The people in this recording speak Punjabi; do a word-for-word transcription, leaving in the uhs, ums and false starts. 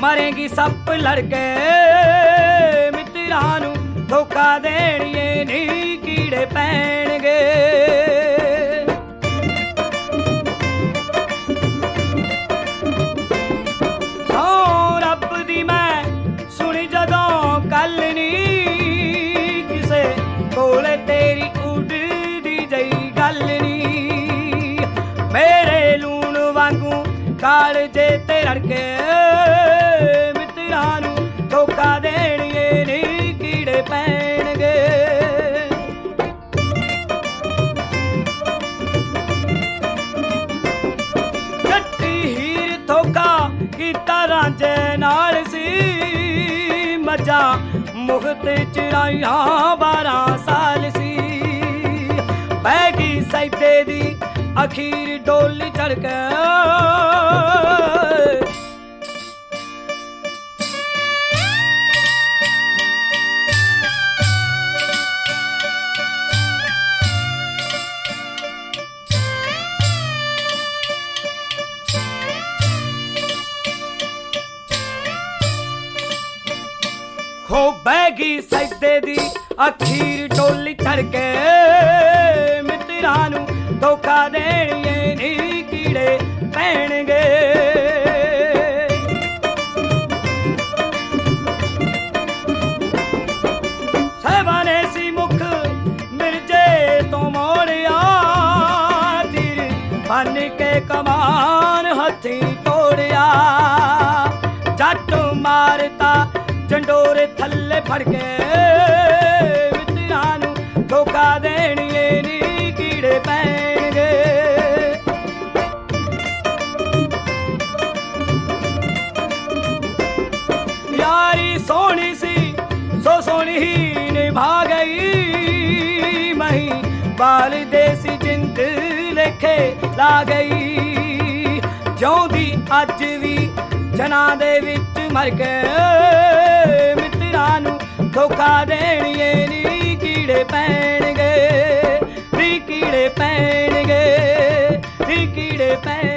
ਮਰੇਗੀ ਸੱਪ ਲੜਕੇ ਮਿੱਤਰਾਂ ਨੂੰ ਧੋਖਾ ਦੇਣੀਏ ਨੀ ਕੀੜੇ ਪੈਣਗੇ। ਸੌ ਰੱਬ ਦੀ ਮੈਂ ਸੁਣੀ ਜਦੋਂ ਗੱਲ ਨੀ ਕਿਸੇ ਕੋਲੇ ਤੇਰੀ ਉੱਡਦੀ ਜਈ ਗੱਲ ਨੀ। ਮੇਰੇ ਲੂਣ ਵਾਂਗੂ ਕਾਲਜੇ ਤੇ ਰੜਕੇ ਮਿੱਤਰਾਂ ਨੂੰ ਧੋਖਾ ਦੇਣੀਏ ਨੀ ਕੀੜੇ ਪੈਣਗੇ। ਜੱਟੀ ਹੀਰ ਧੋਖਾ ਕੀਤਾ ਰਾਂਝੇ ਨਾਲ ਸੀ, ਮੱਝਾਂ ਮੁਖਤ ਚਰਾਈਆਂ ਬਾਰਾਂ ਸਾਲ ਸੀ। ਪੈ ਗਈ ਸੈਦੇ ਦੀ ਅਖੀਰ ਡੋਲੀ ਚੜ੍ਹ ਕੇ ਹੋ ਬਹਿ ਗਈ ਸੈਦੇ ਦੀ ਅਖੀਰ ਡੋਲੀ ਚੜ੍ਹ ਕੇ ਮਿੱਤਰਾਂ ਨੂੰ ਧੋਖਾ ਦੇਣੀਏ ਨੀ ਕੀੜੇ ਪੈਣਗੇ। ਸਹਿਬਾਨੇ ਸੀ ਮੁਖ ਮਿਰਜੇ ਤੋਂ ਮੋੜਿਆ, ਤੀਰ ਬੰਨ ਕੇ ਕਮਾਨ ਹੱਥੀਂ ਤੋੜਿਆ। ਜੱਟ ਮਾਰਤਾ ਝੰਡੋਰੇ ਥੱਲੇ ਫੜ ਕੇ ਮਿੱਤਰਾਂ ਨੂੰ ਧੋਖਾ ਦੇਣੀਏ ਨੀ ਕੀੜੇ ਪੈਣਗੇ। ਯਾਰੀ ਸੋਹਣੀ ਸੀ ਸੋ ਸੋਹਣੀ ਹੀ ਨਿਭਾ ਗਈ, ਮਹੀਂ ਬਾਲ ਦੇਸੀ ਜਿੰਦ ਲੇਖੇ ਲਾ ਗਈ। ਜਿਉਂਦੀ ਅੱਜ ਵੀ ਜਨਾਂ ਦੇ ਵਿੱਚ ਮਰ ਕੇ ਮਿੱਤਰਾਂ ਨੂੰ ਧੋਖਾ ਦੇਣੀਏ ਨੀ ਕੀੜੇ ਪੈਣਗੇ, ਨੀ ਕੀੜੇ ਪੈਣਗੇ, ਨੀ ਕੀੜੇ ਪੈਣਗੇ।